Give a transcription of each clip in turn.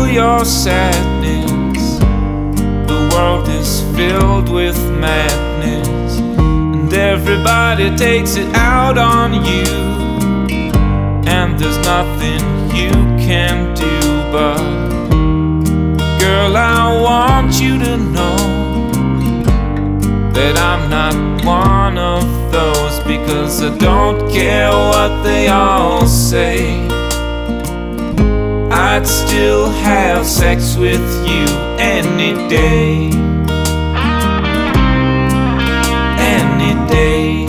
feel your sadness. The world is filled with madness, and everybody takes it out on you. And there's nothing you can do, but girl, I want you to know that I'm not one of those, because I don't care what they all say. I'd still have sex with you any day. Any day.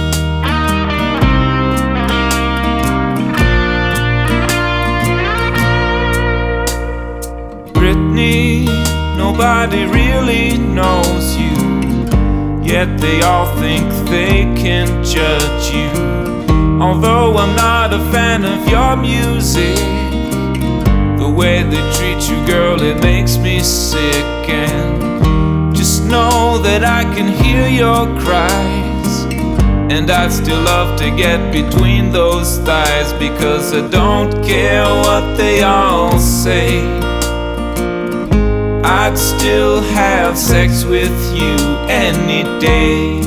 Brittany, nobody really knows you, yet they all think they can judge you. Although I'm not a fan of your music, the way they treat you, girl, it makes me sick. And just know that I can hear your cries, and I'd still love to get between those thighs, because I don't care what they all say. I'd still have sex with you any day.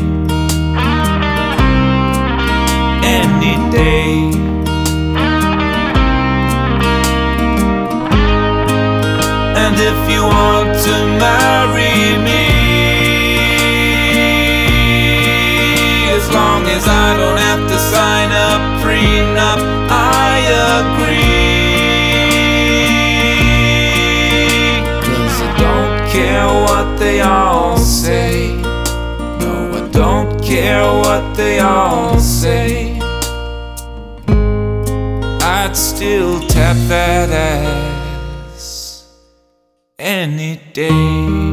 Any day. And if you want to marry me, as long as I don't have to sign a prenup, I agree. 'Cause I don't care what they all say. No, I don't care what they all say. I'd still tap that ass any day.